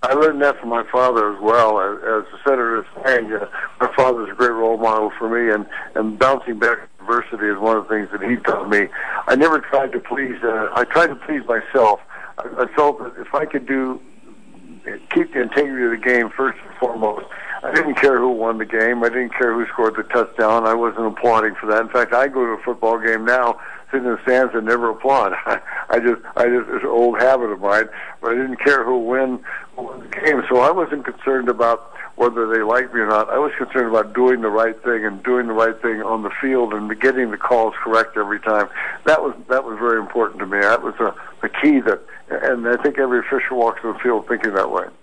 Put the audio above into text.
I learned that from my father as well. As the senator is saying, my father's a great role model for me, and bouncing back adversity is one of the things that he taught me. I never tried to please. I tried to please myself. I felt that if I could keep the integrity of the game first and foremost. I didn't care who won the game. I didn't care who scored the touchdown. I wasn't applauding for that. In fact, I go to a football game now, sit in the stands and never applaud. I just it's an old habit of mine. But I didn't care who won the game. So I wasn't concerned about whether they liked me or not. I was concerned about doing the right thing and doing the right thing on the field and getting the calls correct every time. That was very important to me. That was the key and I think every official walks on the field thinking that way.